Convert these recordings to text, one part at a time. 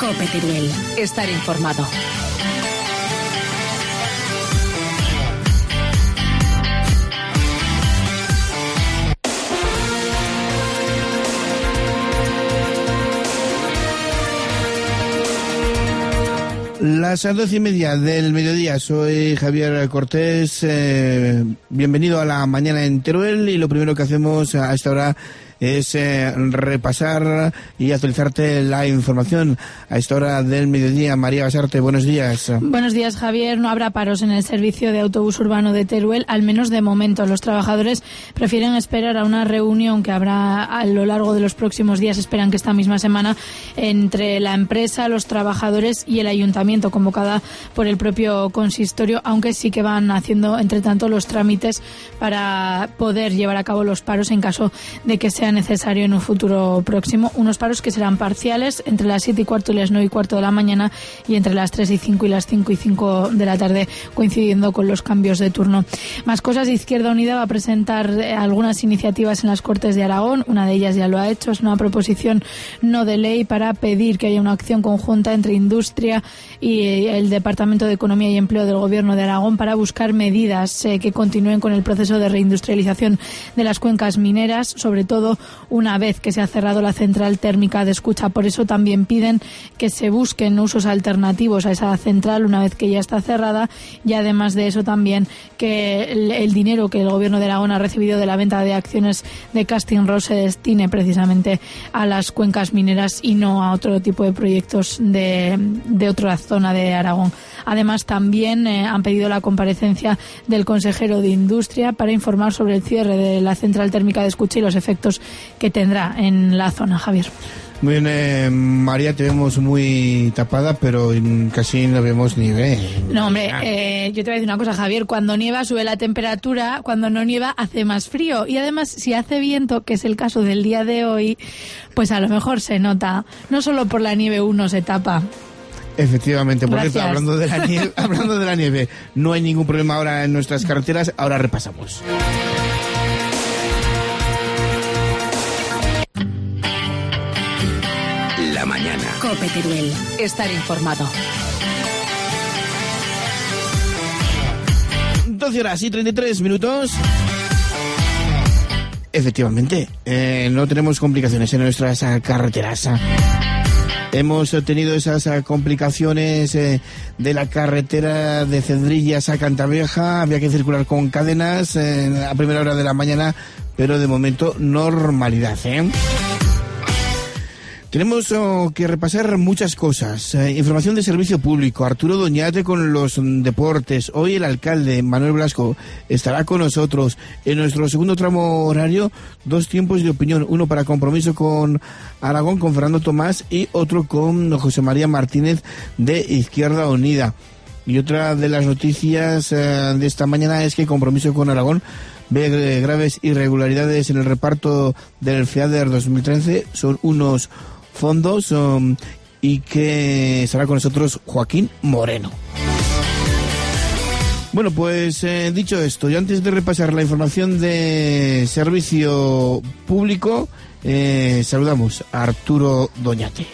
COPE Teruel. Estar informado. Las 12:30 del mediodía, soy Javier Cortés, bienvenido a la mañana en Teruel, y lo primero que hacemos a esta hora es repasar y actualizarte la información a esta hora del mediodía. María Basarte, buenos días. Buenos días, Javier. No habrá paros en el servicio de autobús urbano de Teruel, al menos de momento. Los trabajadores prefieren esperar a una reunión que habrá a lo largo de los próximos días, esperan que esta misma semana, entre la empresa, los trabajadores y el ayuntamiento, convocada por el propio consistorio, aunque sí que van haciendo, entre tanto, los trámites para poder llevar a cabo los paros en caso de que sea necesario en un futuro próximo. Unos paros que serán parciales entre las 7:15 y las 9:15 de la mañana y entre las 3:05 y las 5:05 de la tarde, coincidiendo con los cambios de turno. Más cosas. Izquierda Unida va a presentar algunas iniciativas en las Cortes de Aragón. Una de ellas ya lo ha hecho, es una proposición no de ley para pedir que haya una acción conjunta entre Industria y el Departamento de Economía y Empleo del Gobierno de Aragón para buscar medidas que continúen con el proceso de reindustrialización de las cuencas mineras, sobre todo una vez que se ha cerrado la central térmica de Escucha. Por eso también piden que se busquen usos alternativos a esa central una vez que ya está cerrada, y además de eso también que el dinero que el Gobierno de Aragón ha recibido de la venta de acciones de Casting Ross se destine precisamente a las cuencas mineras y no a otro tipo de proyectos de otra zona de Aragón. Además, también han pedido la comparecencia del consejero de Industria para informar sobre el cierre de la central térmica de Escucha y los efectos que tendrá en la zona. Javier. Muy bien, María, te vemos muy tapada, pero casi no vemos nieve. No, hombre, yo te voy a decir una cosa, Javier. Cuando nieva sube la temperatura, cuando no nieva hace más frío. Y además, si hace viento, que es el caso del día de hoy, pues a lo mejor se nota. No solo por la nieve uno se tapa. Efectivamente, por Gracias. cierto, hablando de la nieve, no hay ningún problema ahora en nuestras carreteras. Ahora repasamos. La mañana. COPE Teruel. Estar informado. 12:33. Efectivamente, no tenemos complicaciones en nuestras carreteras. Hemos tenido esas complicaciones de la carretera de Cedrillas a Cantavieja. Había que circular con cadenas a primera hora de la mañana, pero de momento normalidad, Tenemos que repasar muchas cosas. Información de servicio público. Arturo Doñate con los deportes. Hoy el alcalde, Manuel Blasco, estará con nosotros. En nuestro segundo tramo horario, 2 tiempos de opinión. Uno para Compromiso con Aragón, con Fernando Tomás, y otro con José María Martínez de Izquierda Unida. Y otra de las noticias de esta mañana es que Compromiso con Aragón ve graves irregularidades en el reparto del FEADER 2013. Son unos fondos y que estará con nosotros Joaquín Moreno. Bueno, pues dicho esto, y antes de repasar la información de servicio público, saludamos a Arturo Doñate.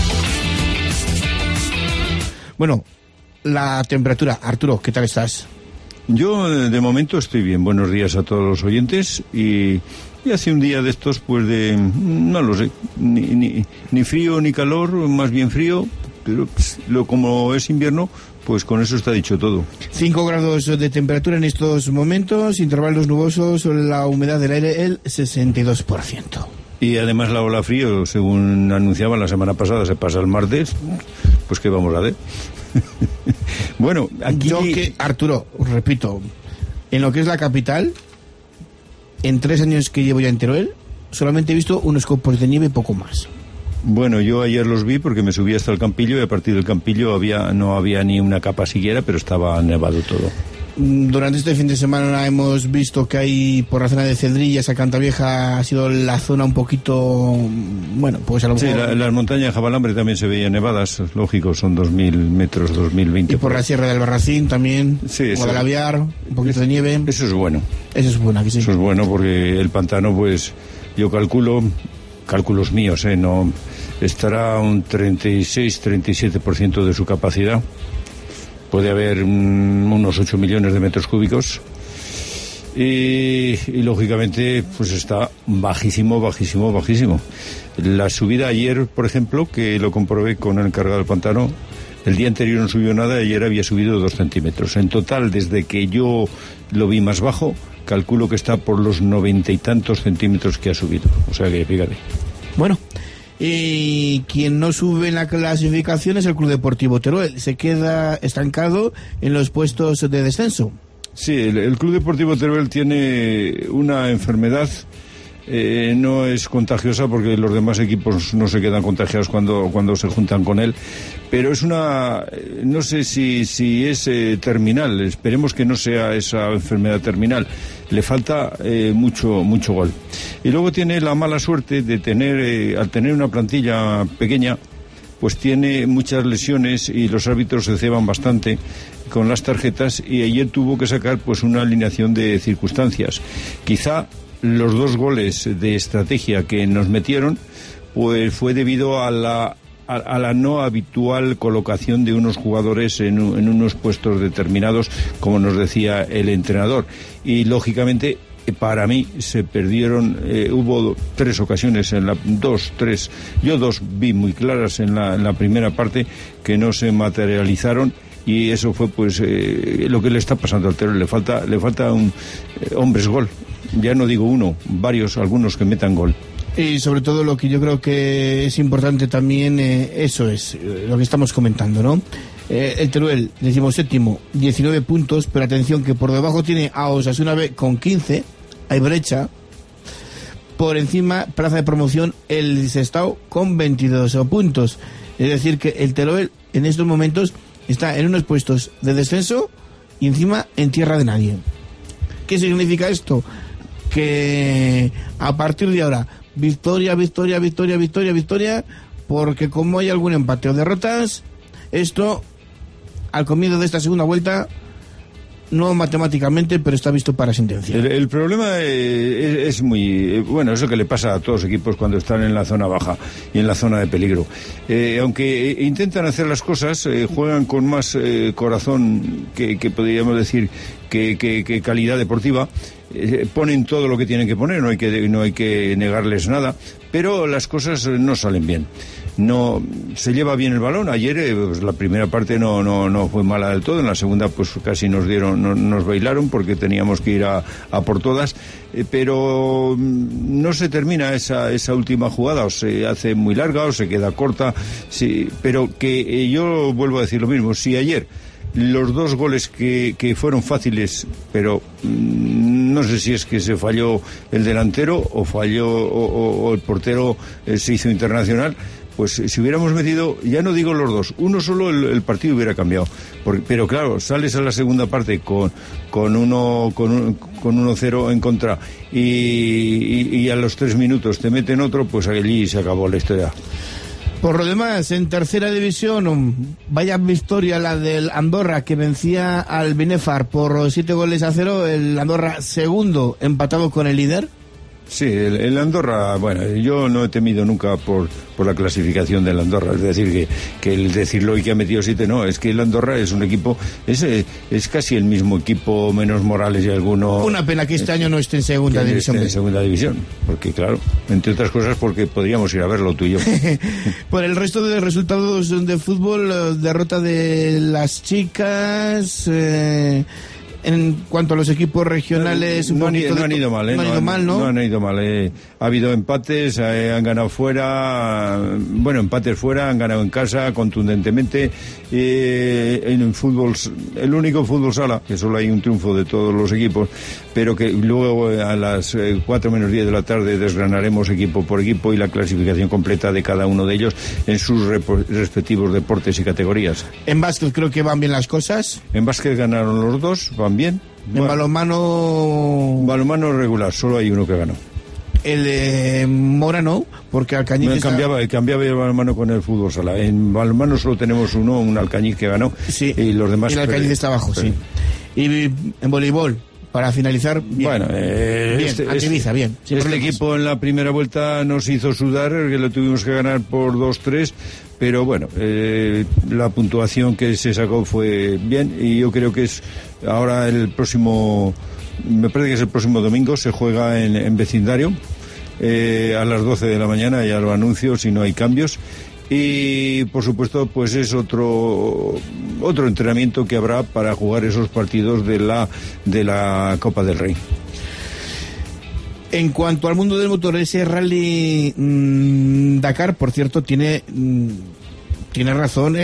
Bueno, la temperatura. Arturo, ¿qué tal estás? Yo de momento estoy bien. Buenos días a todos los oyentes. Y hace un día de estos, pues no lo sé, ni frío ni calor, más bien frío, pero pues, como es invierno, pues con eso está dicho todo. 5 grados de temperatura en estos momentos, intervalos nubosos, la humedad del aire el 62%. Y además la ola frío, según anunciaban la semana pasada, se pasa el martes, pues ¿qué vamos a hacer? Bueno, aquí... Arturo, repito, en lo que es la capital, en 3 años que llevo ya en Teruel, solamente he visto unos copos de nieve y poco más. Bueno, yo ayer los vi porque me subí hasta el Campillo, y a partir del Campillo no había ni una capa siquiera, pero estaba nevado todo. Durante este fin de semana hemos visto que hay por la zona de Cedrillas a Cantavieja, ha sido la zona un poquito, bueno, pues a lo mejor... Sí, las montañas de Jabalambre también se veían nevadas, lógico, son 2.000 metros, 2.020. Y por la Sierra del Barracín también, sí, Guadalaviar, un poquito de nieve. Eso es bueno. Eso es bueno, aquí sí. Eso es bueno porque el pantano, pues yo calculo cálculos míos, no estará un 36-37% de su capacidad. Puede haber unos 8 millones de metros cúbicos. Y lógicamente pues está bajísimo. La subida ayer, por ejemplo, que lo comprobé con el encargado del pantano, el día anterior no subió nada, ayer había subido 2 centímetros. En total, desde que yo lo vi más bajo, calculo que está por los 90 y tantos centímetros que ha subido. O sea que fíjate. Bueno, y quien no sube en la clasificación es el Club Deportivo Teruel. Se queda estancado en los puestos de descenso. Sí, el Club Deportivo Teruel tiene una enfermedad, no es contagiosa porque los demás equipos no se quedan contagiados cuando se juntan con él, pero es no sé si es terminal, esperemos que no sea esa enfermedad terminal, le falta mucho gol. Y luego tiene la mala suerte de tener, al tener una plantilla pequeña, pues tiene muchas lesiones y los árbitros se ceban bastante con las tarjetas, y ayer tuvo que sacar pues una alineación de circunstancias. Quizá los 2 goles de estrategia que nos metieron pues fue debido a la no habitual colocación de unos jugadores en unos puestos determinados, como nos decía el entrenador, y lógicamente para mí se perdieron, hubo 3 ocasiones, yo 2 vi muy claras en la primera parte que no se materializaron, y eso fue pues lo que le está pasando al Teruel. Le falta un hombres gol, ya no digo uno, varios, algunos que metan gol. Y sobre todo lo que yo creo que es importante también, eso es lo que estamos comentando, ¿no? El Teruel, 17º, 19 puntos, pero atención que por debajo tiene a Osasuna B con 15, hay brecha. Por encima, plaza de promoción, el Sestao con 22 puntos. Es decir que el Teruel en estos momentos está en unos puestos de descenso y encima en tierra de nadie. ¿Qué significa esto? Que a partir de ahora, victoria, porque como hay algún empate o derrotas, esto al comienzo de esta segunda vuelta, no matemáticamente, pero está visto para sentencia. El problema es muy... Bueno, eso que le pasa a todos los equipos cuando están en la zona baja y en la zona de peligro. Aunque intentan hacer las cosas, juegan con más corazón que podríamos decir que calidad deportiva. Ponen todo lo que tienen que poner, no hay que negarles nada, pero las cosas no salen bien. No se lleva bien el balón. Ayer pues, la primera parte no fue mala del todo, en la segunda pues casi nos bailaron porque teníamos que ir a por todas, pero no se termina esa última jugada, o se hace muy larga o se queda corta, sí, pero que yo vuelvo a decir lo mismo. Si ayer los 2 goles que fueron fáciles, pero no sé si es que se falló el delantero o falló o el portero se hizo internacional, pues si hubiéramos metido, ya no digo los 2, uno solo, el partido hubiera cambiado. Pero claro, sales a la segunda parte con 1-0 en contra y a los 3 minutos te meten otro, pues allí se acabó la historia. Por lo demás, en tercera división, vaya victoria la del Andorra, que vencía al Binefar por 7-0, el Andorra segundo, empatado con el líder. Sí, el Andorra, bueno, yo no he temido nunca por la clasificación del Andorra, es decir, que el decirlo y que ha metido 7, no, es que el Andorra es un equipo, es casi el mismo equipo, menos Morales y alguno... Una pena que este año no esté en segunda división. En segunda división, porque claro, entre otras cosas porque podríamos ir a verlo tú y yo. Por el resto de resultados de fútbol, derrota de las chicas... En cuanto a los equipos regionales, no han ido mal, No han ido mal. Ha habido empates, han ganado fuera, empates fuera, han ganado en casa contundentemente. En el fútbol, el único fútbol sala, que solo hay un triunfo de todos los equipos, pero que luego a las 4 menos 10 de la tarde desgranaremos equipo por equipo y la clasificación completa de cada uno de ellos en sus respectivos deportes y categorías. En básquet creo que van bien las cosas. En básquet ganaron los 2, van bien. En balonmano... Balonmano regular, solo hay uno que ganó. El de Mora no, porque Alcañiz... Cambiaba el balonmano con el fútbol sala. En balonmano solo tenemos un Alcañiz que ganó. Sí, y los demás... Y el Alcañiz está abajo, sí. Y en voleibol, para finalizar, bien. Bueno, bien. Este equipo en la primera vuelta nos hizo sudar, que lo tuvimos que ganar por 2-3, pero bueno, la puntuación que se sacó fue bien, y yo creo que es ahora me parece que es el próximo domingo, se juega en vecindario, a las 12 de la mañana, ya lo anuncio si no hay cambios. Y por supuesto pues es otro entrenamiento que habrá para jugar esos partidos de la Copa del Rey. En cuanto al mundo del motor, ese Rally Dakar, por cierto, tiene razón.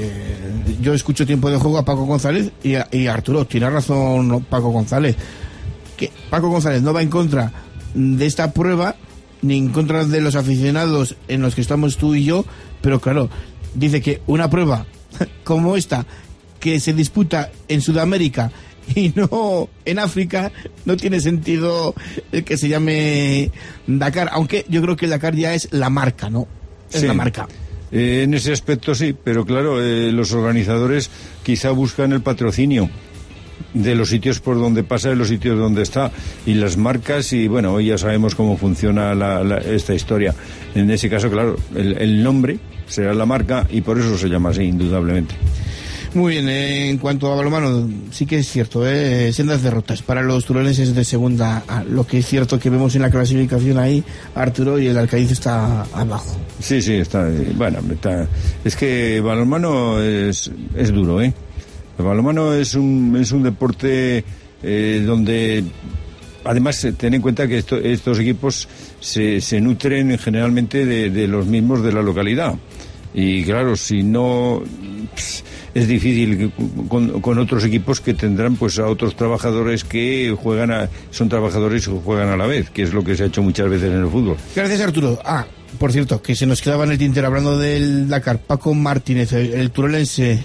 Yo escucho Tiempo de Juego a Paco González y Arturo, tiene razón Paco González, que Paco González no va en contra de esta prueba ni en contra de los aficionados en los que estamos tú y yo, pero claro, dice que una prueba como esta, que se disputa en Sudamérica y no en África, no tiene sentido el que se llame Dakar, aunque yo creo que el Dakar ya es la marca, ¿no? Es la marca. En ese aspecto sí, pero claro, los organizadores quizá buscan el patrocinio de los sitios por donde pasa, de los sitios donde está, y las marcas, y bueno, hoy ya sabemos cómo funciona esta historia. En ese caso, claro, el nombre será la marca y por eso se llama así, indudablemente. Muy bien, en cuanto a balonmano, sí que es cierto, sendas derrotas para los turolenses de segunda A. Lo que es cierto que vemos en la clasificación ahí, Arturo, y el Alcáiz está abajo. Sí, está, bueno, es que balonmano es duro, El balonmano es un deporte donde, además, ten en cuenta que estos equipos se nutren generalmente de los mismos de la localidad. Y claro, si no, es difícil con otros equipos que tendrán pues a otros trabajadores que son trabajadores y juegan a la vez, que es lo que se ha hecho muchas veces en el fútbol. Gracias, Arturo. Por cierto, que se nos quedaba en el tintero hablando del Dakar, Paco Martínez, el turolense,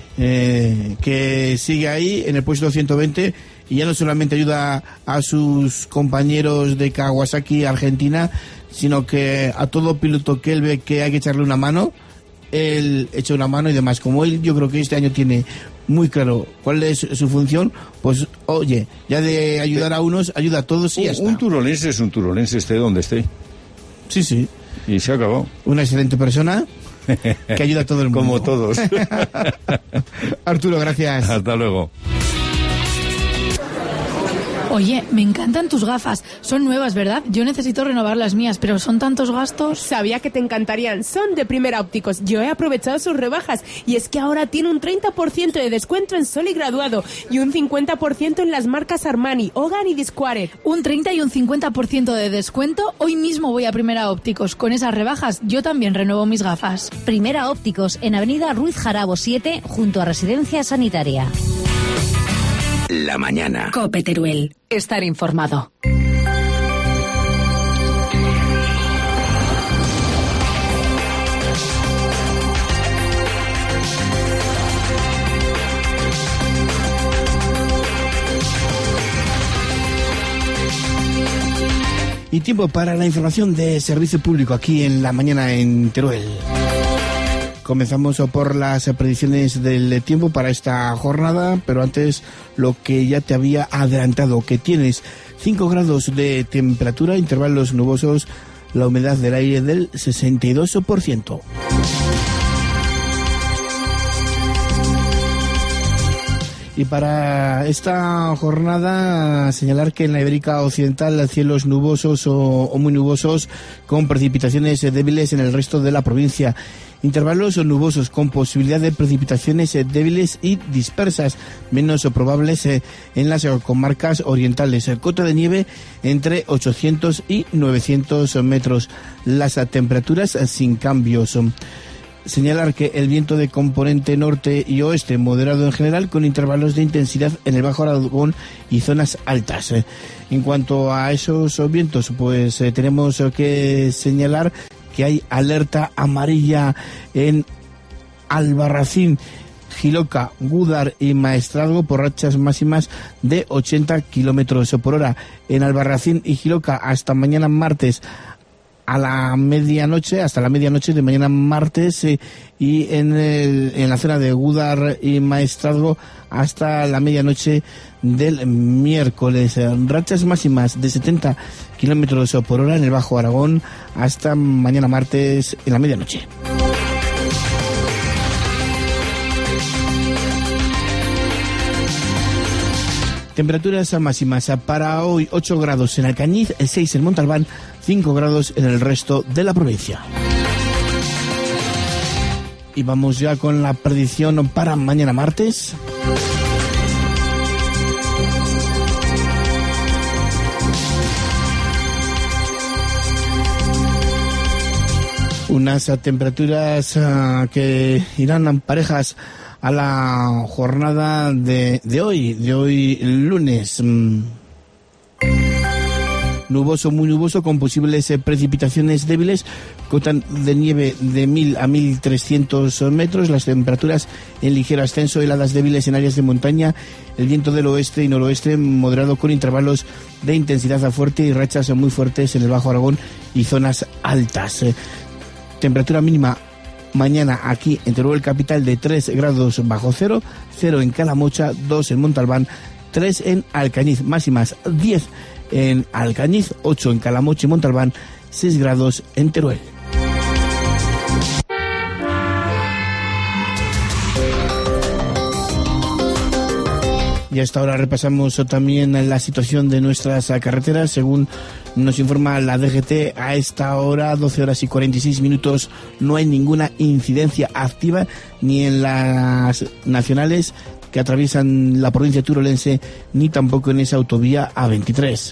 que sigue ahí en el puesto 120 y ya no solamente ayuda a sus compañeros de Kawasaki, Argentina, sino que a todo piloto que él ve que hay que echarle una mano, él echa una mano y demás. Como él, yo creo que este año tiene muy claro cuál es su función, pues oye, ya de ayudar a unos, ayuda a todos y ya está. Un turolense es un turolense, esté donde esté. Sí. Y se acabó. Una excelente persona que ayuda a todo el mundo. Como todos. Arturo, gracias. Hasta luego. Oye, me encantan tus gafas. Son nuevas, ¿verdad? Yo necesito renovar las mías, pero son tantos gastos. Sabía que te encantarían. Son de Primera Ópticos. Yo he aprovechado sus rebajas. Y es que ahora tiene un 30% de descuento en Sol y Graduado. Y un 50% en las marcas Armani, Hogan y Disquaret. Un 30 y un 50% de descuento. Hoy mismo voy a Primera Ópticos. Con esas rebajas, yo también renuevo mis gafas. Primera Ópticos, en Avenida Ruiz Jarabo 7, junto a Residencia Sanitaria. La mañana. COPE Teruel. Estar informado. Y tiempo para la información de servicio público aquí en La Mañana en Teruel. Comenzamos por las predicciones del tiempo para esta jornada, pero antes lo que ya te había adelantado, que tienes 5 grados de temperatura, intervalos nubosos, la humedad del aire del 62%. Y para esta jornada señalar que en la Ibérica Occidental cielos nubosos o muy nubosos con precipitaciones débiles en el resto de la provincia. Intervalos nubosos con posibilidad de precipitaciones débiles y dispersas, menos probables en las comarcas orientales. Cota de nieve entre 800 y 900 metros. Las temperaturas sin cambios. Señalar que el viento de componente norte y oeste moderado en general, con intervalos de intensidad en el Bajo Aragón y zonas altas. En cuanto a esos vientos, pues tenemos que señalar que hay alerta amarilla en Albarracín, Jiloca, Gúdar y Maestrazgo por rachas máximas de 80 kilómetros por hora. En Albarracín y Jiloca hasta mañana martes a la medianoche, hasta la medianoche de mañana martes, y en la zona de Gúdar y Maestrazgo hasta la medianoche del miércoles. Rachas máximas de 70 kilómetros por hora en el Bajo Aragón hasta mañana martes en la medianoche. Temperaturas máximas para hoy: 8 grados en Alcañiz, 6 en Montalbán, 5 grados en el resto de la provincia. Y vamos ya con la predicción para mañana martes. Unas temperaturas que irán parejas a la jornada de hoy lunes. Nuboso, muy nuboso, con posibles precipitaciones débiles, cota de nieve de 1000 a 1300 metros, las temperaturas en ligero ascenso, heladas débiles en áreas de montaña, el viento del oeste y noroeste moderado con intervalos de intensidad a fuerte y rachas muy fuertes en el Bajo Aragón y zonas altas. Temperatura mínima mañana aquí en Teruel capital de 3 grados bajo cero, 0 en Calamocha, 2 en Montalbán, 3 en Alcañiz, máximas 10 en Alcañiz, 8 en Calamocha y Montalbán, 6 grados en Teruel. Y hasta ahora repasamos también la situación de nuestras carreteras. Según nos informa la DGT, a esta hora, 12 horas y 46 minutos, no hay ninguna incidencia activa ni en las nacionales que atraviesan la provincia turolense, ni tampoco en esa autovía A23.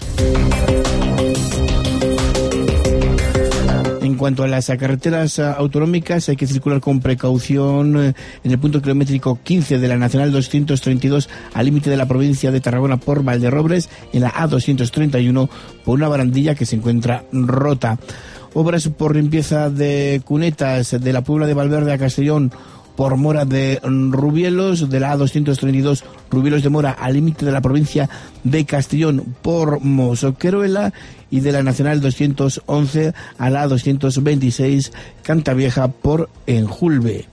En cuanto a las carreteras autonómicas, hay que circular con precaución en el punto kilométrico 15 de la Nacional 232 al límite de la provincia de Tarragona por Valderrobres, en la A231 por una barandilla que se encuentra rota. Obras por limpieza de cunetas de la Puebla de Valverde a Castellón por Mora de Rubielos, de la A232 Rubielos de Mora al límite de la provincia de Castellón por Mosoqueruela, y de la Nacional 211 a la A226 Cantavieja por Enjulve.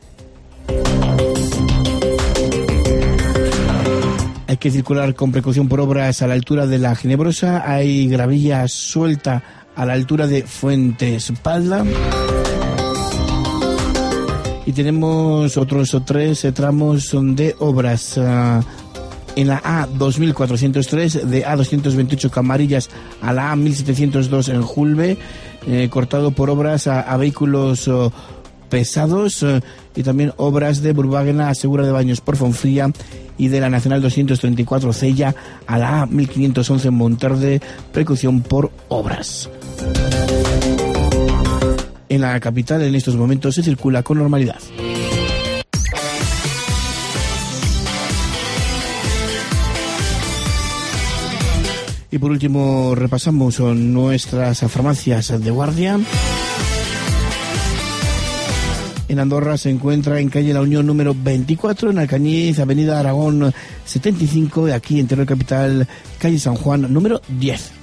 Hay que circular con precaución por obras a la altura de la Ginebrosa. Hay gravilla suelta a la altura de Fuentespalda. Y tenemos otros 3 tramos de obras en la A2403, de A228 Camarillas a la A1702 en Julve, cortado por obras a vehículos pesados, y también obras de Burváguena a Segura de Baños por Fonfría, y de la Nacional 234 Cella a la A1511 en Monterde, precaución por obras. En la capital en estos momentos se circula con normalidad. Y por último repasamos nuestras farmacias de guardia. En Andorra se encuentra en calle La Unión número 24, en Alcañiz, avenida Aragón 75, y aquí en Teruel capital, calle San Juan número 10.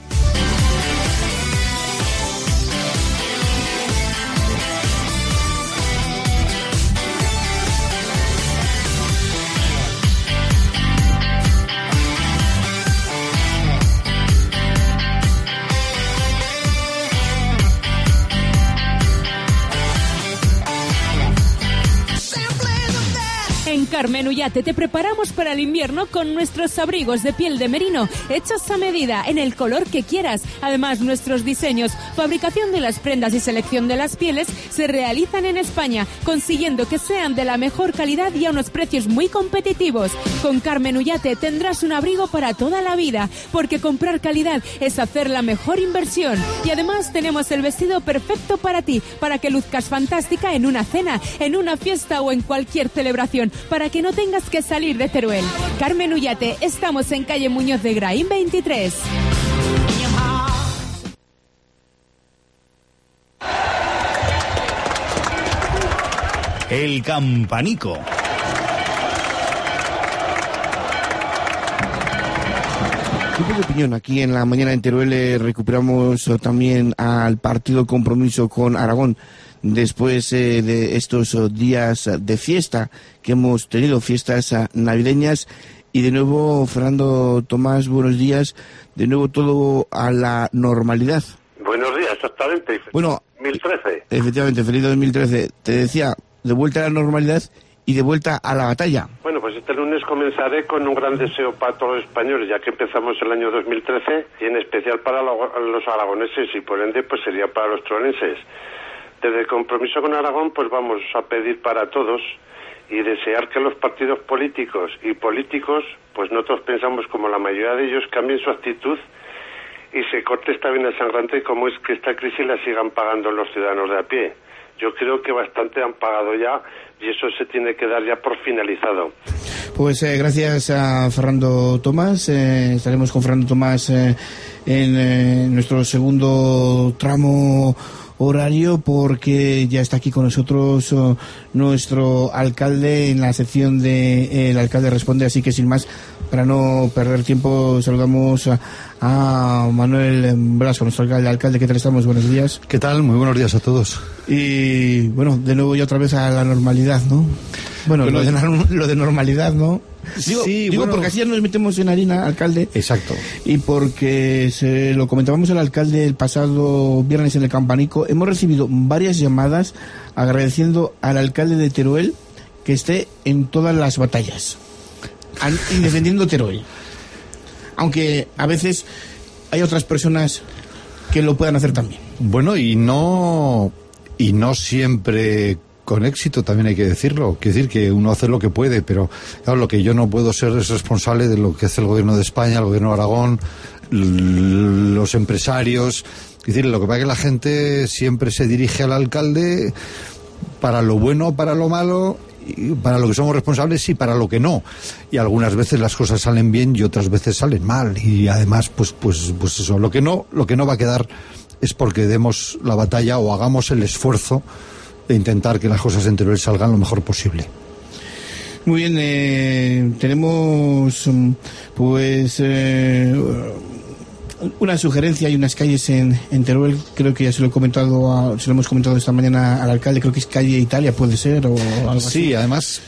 Carmen Ullate te preparamos para el invierno con nuestros abrigos de piel de merino, hechos a medida, en el color que quieras. Además, nuestros diseños, fabricación de las prendas y selección de las pieles se realizan en España, consiguiendo que sean de la mejor calidad y a unos precios muy competitivos. Con Carmen Ullate tendrás un abrigo para toda la vida, porque comprar calidad es hacer la mejor inversión. Y además tenemos el vestido perfecto para ti, para que luzcas fantástica en una cena, en una fiesta o en cualquier celebración, para que no tengas que salir de Teruel. Carmen Ullate, estamos en calle Muñoz de Graín 23. El Campanico. Tiempo de opinión. Aquí en la mañana en Teruel recuperamos también al partido Compromiso con Aragón después de estos días de fiesta que hemos tenido, fiestas navideñas. Y de nuevo, Fernando Tomás, buenos días. De nuevo todo a la normalidad. Buenos días, exactamente. Bueno, 2013. Efectivamente, feliz 2013. Te decía, de vuelta a la normalidad y de vuelta a la batalla. Bueno, pues este lunes comenzaré con un gran deseo para todos los españoles, ya que empezamos el año 2013, y en especial para los aragoneses, y por ende pues sería para los trolenses. Desde el Compromiso con Aragón pues vamos a pedir para todos y desear que los partidos políticos y políticos, pues nosotros pensamos como la mayoría de ellos, cambien su actitud y se corte esta vena sangrante como es que esta crisis la sigan pagando los ciudadanos de a pie. Yo creo que bastante han pagado ya y eso se tiene que dar ya por finalizado. Pues gracias a Fernando Tomás. Estaremos con Fernando Tomás en nuestro segundo tramo horario, porque ya está aquí con nosotros nuestro alcalde en la sección de El Alcalde Responde. Así que sin más, para no perder tiempo, saludamos a Manuel Blasco, nuestro alcalde. ¿Qué tal estamos? Buenos días. ¿Qué tal? Muy buenos días a todos. Y bueno, de nuevo ya otra vez a la normalidad, ¿no? Bueno, lo de normalidad, ¿no? Digo bueno, porque así ya nos metemos en harina, alcalde. Exacto. Y porque se lo comentábamos al alcalde el pasado viernes en el Campanico, hemos recibido varias llamadas agradeciendo al alcalde de Teruel que esté en todas las batallas y defendiendo Teruel. Aunque a veces hay otras personas que lo puedan hacer también. Bueno, y no siempre con éxito, también hay que decirlo. Quiere decir que uno hace lo que puede, pero claro, lo que yo no puedo ser es responsable de lo que hace el gobierno de España, el gobierno de Aragón, los empresarios. Es decir, lo que pasa es que la gente siempre se dirige al alcalde para lo bueno, para lo malo, y para lo que somos responsables y para lo que no. Y algunas veces las cosas salen bien y otras veces salen mal. Y además, pues eso, lo que no va a quedar es porque demos la batalla o hagamos el esfuerzo de intentar que las cosas en Teruel salgan lo mejor posible. Muy bien, tenemos pues una sugerencia. Hay unas calles en Teruel, creo que ya se lo hemos comentado esta mañana al alcalde, creo que es calle Italia, puede ser, o algo así. Sí, además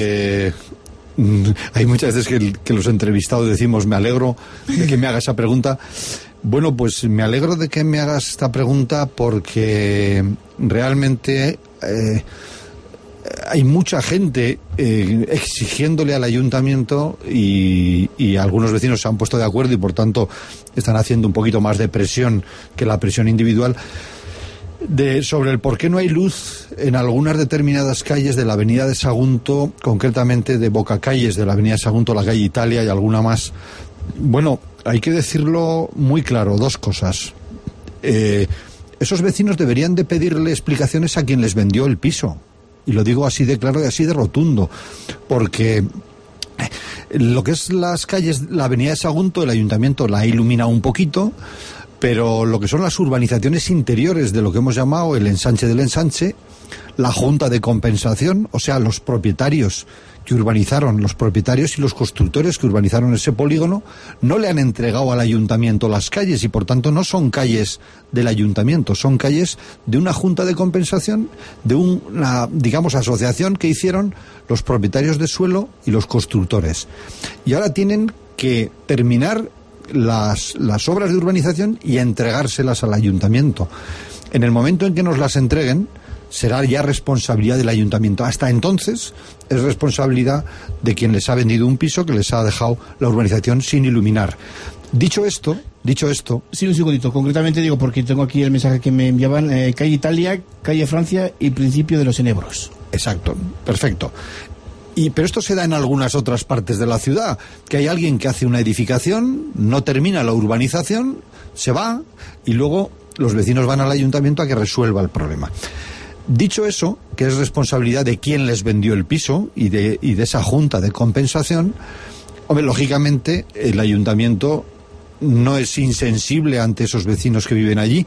hay muchas veces que los entrevistados decimos, me alegro de que me haga esa pregunta. Bueno, pues me alegro de que me hagas esta pregunta porque realmente hay mucha gente exigiéndole al ayuntamiento y algunos vecinos se han puesto de acuerdo y por tanto están haciendo un poquito más de presión que la presión individual sobre el por qué no hay luz en algunas determinadas calles de la avenida de Sagunto, concretamente de Bocacalles de la avenida de Sagunto, la calle Italia y alguna más. Bueno, hay que decirlo muy claro, dos cosas. Esos vecinos deberían de pedirle explicaciones a quien les vendió el piso. Y lo digo así de claro y así de rotundo. Porque lo que es las calles, la avenida de Sagunto, el ayuntamiento la ha iluminado un poquito, pero lo que son las urbanizaciones interiores de lo que hemos llamado el ensanche del ensanche, la Junta de Compensación, o sea, los propietarios que urbanizaron, los propietarios y los constructores que urbanizaron ese polígono, no le han entregado al ayuntamiento las calles y por tanto no son calles del ayuntamiento, son calles de una junta de compensación, de una, digamos, asociación que hicieron los propietarios de suelo y los constructores. Y ahora tienen que terminar las obras de urbanización y entregárselas al ayuntamiento. En el momento en que nos las entreguen, será ya responsabilidad del ayuntamiento. Hasta entonces es responsabilidad de quien les ha vendido un piso que les ha dejado la urbanización sin iluminar. Dicho esto... Sí, un segundito. Concretamente digo, porque tengo aquí el mensaje que me enviaban, calle Italia, calle Francia y principio de los Enebros. Exacto, perfecto. Pero esto se da en algunas otras partes de la ciudad, que hay alguien que hace una edificación, no termina la urbanización, se va y luego los vecinos van al ayuntamiento a que resuelva el problema. Dicho eso, que es responsabilidad de quien les vendió el piso y de esa junta de compensación, hombre, lógicamente el ayuntamiento no es insensible ante esos vecinos que viven allí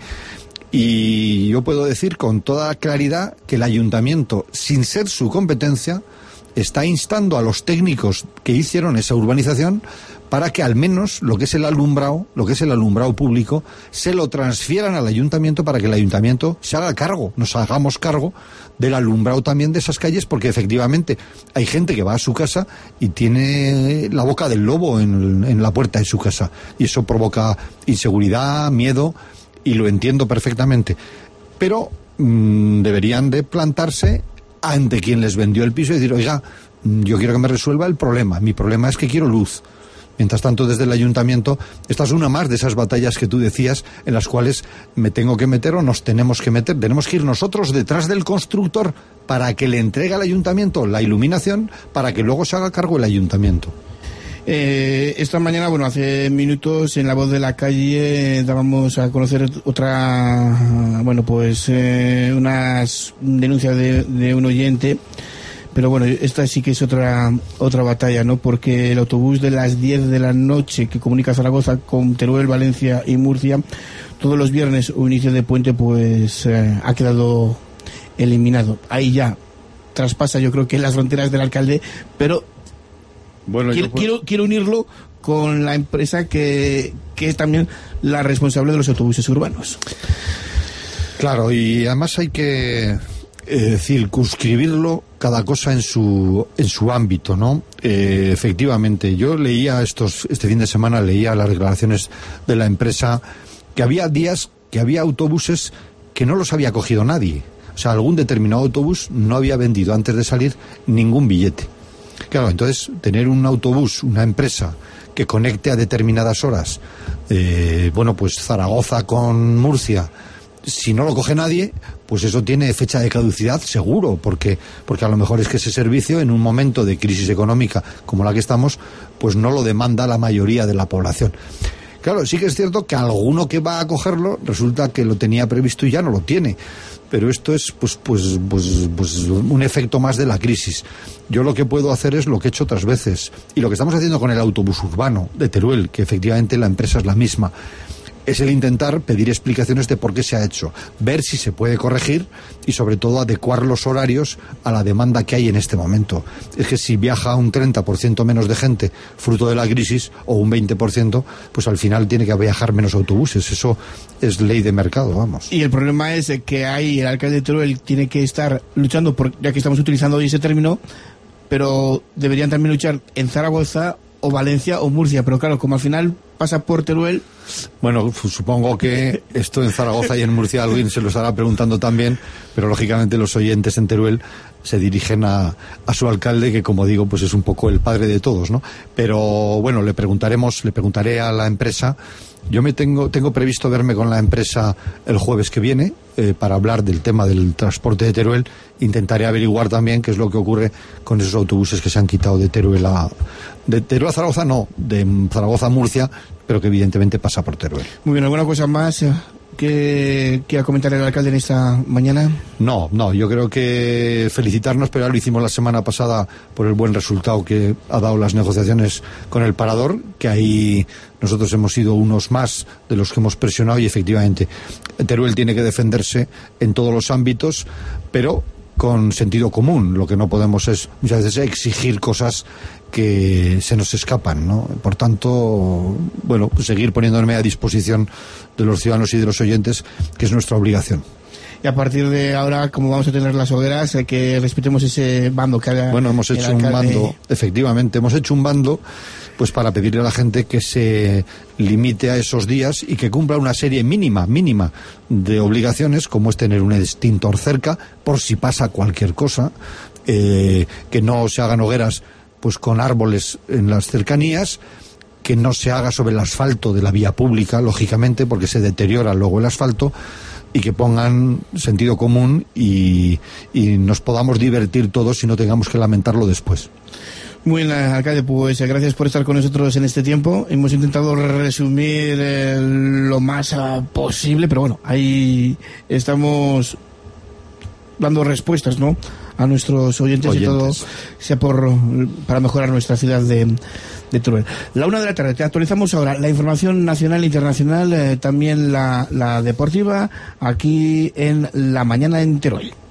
y yo puedo decir con toda claridad que el ayuntamiento, sin ser su competencia, está instando a los técnicos que hicieron esa urbanización para que al menos lo que es el alumbrado público, se lo transfieran al ayuntamiento para que el ayuntamiento se haga cargo, nos hagamos cargo del alumbrado también de esas calles, porque efectivamente hay gente que va a su casa y tiene la boca del lobo en la puerta de su casa, y eso provoca inseguridad, miedo, y lo entiendo perfectamente. Pero deberían de plantarse ante quien les vendió el piso y decir, oiga, yo quiero que me resuelva el problema, mi problema es que quiero luz. Mientras tanto, desde el ayuntamiento, esta es una más de esas batallas que tú decías, en las cuales me tengo que meter o nos tenemos que meter. Tenemos que ir nosotros detrás del constructor para que le entregue al ayuntamiento la iluminación, para que luego se haga cargo el ayuntamiento. Esta mañana, hace minutos en La Voz de la Calle dábamos a conocer otra, unas denuncias de un oyente. Pero esta sí que es otra batalla, ¿no? Porque el autobús de las 10 de la noche que comunica Zaragoza con Teruel, Valencia y Murcia, todos los viernes o inicio de puente, ha quedado eliminado. Ahí ya traspasa, yo creo que las fronteras del alcalde, pero quiero unirlo con la empresa que es también la responsable de los autobuses urbanos. Claro, y además hay que circunscribirlo cada cosa en su ámbito, ¿no? Efectivamente, yo leía este fin de semana las declaraciones de la empresa, que había días que había autobuses que no los había cogido nadie. O sea, algún determinado autobús no había vendido antes de salir ningún billete. Claro, entonces tener un autobús, una empresa que conecte a determinadas horas, Zaragoza con Murcia, si no lo coge nadie, pues eso tiene fecha de caducidad seguro, porque a lo mejor es que ese servicio, en un momento de crisis económica como la que estamos, pues no lo demanda la mayoría de la población. Claro, sí que es cierto que alguno que va a cogerlo resulta que lo tenía previsto y ya no lo tiene, pero esto es un efecto más de la crisis. Yo lo que puedo hacer es lo que he hecho otras veces, y lo que estamos haciendo con el autobús urbano de Teruel, que efectivamente la empresa es la misma, es el intentar pedir explicaciones de por qué se ha hecho, ver si se puede corregir y sobre todo adecuar los horarios a la demanda que hay en este momento. Es que si viaja un 30% menos de gente fruto de la crisis, o un 20%, pues al final tiene que viajar menos autobuses. Eso es ley de mercado, vamos. Y el problema es que el alcalde de Teruel tiene que estar luchando, ya que estamos utilizando hoy ese término, pero deberían también luchar en Zaragoza o Valencia o Murcia, pero claro, como al final pasa por Teruel. Bueno, supongo que esto en Zaragoza y en Murcia alguien se lo estará preguntando también, pero lógicamente los oyentes en Teruel se dirigen a su alcalde, que como digo, pues es un poco el padre de todos, ¿no? Pero bueno, le preguntaré a la empresa. Yo tengo previsto verme con la empresa el jueves que viene para hablar del tema del transporte de Teruel. Intentaré averiguar también qué es lo que ocurre con esos autobuses que se han quitado de Teruel a Zaragoza, no, de Zaragoza a Murcia, pero que evidentemente pasa por Teruel. Muy bien, ¿alguna cosa más que quiera comentar el alcalde en esta mañana? No, yo creo que felicitarnos, pero ya lo hicimos la semana pasada por el buen resultado que ha dado las negociaciones con el Parador, que ahí nosotros hemos sido unos más de los que hemos presionado, y efectivamente Teruel tiene que defenderse en todos los ámbitos, pero con sentido común. Lo que no podemos es muchas veces exigir cosas que se nos escapan, ¿no? Por tanto, seguir poniéndome a disposición de los ciudadanos y de los oyentes, que es nuestra obligación. Y a partir de ahora, como vamos a tener las hogueras, que respetemos ese bando que haya. Bueno, hemos hecho un bando, efectivamente, hemos hecho un bando pues para pedirle a la gente que se limite a esos días y que cumpla una serie mínima de obligaciones, como es tener un extintor cerca por si pasa cualquier cosa, que no se hagan hogueras pues con árboles en las cercanías, que no se haga sobre el asfalto de la vía pública, lógicamente, porque se deteriora luego el asfalto, y que pongan sentido común y nos podamos divertir todos y no tengamos que lamentarlo después. Muy bien, alcalde, pues gracias por estar con nosotros en este tiempo. Hemos intentado resumir lo más posible, pero ahí estamos dando respuestas, ¿no?, a nuestros oyentes. Y todo sea para mejorar nuestra ciudad de Teruel. 1:00 p.m. Te actualizamos ahora la información nacional e internacional, también la deportiva, aquí en La Mañana en Teruel.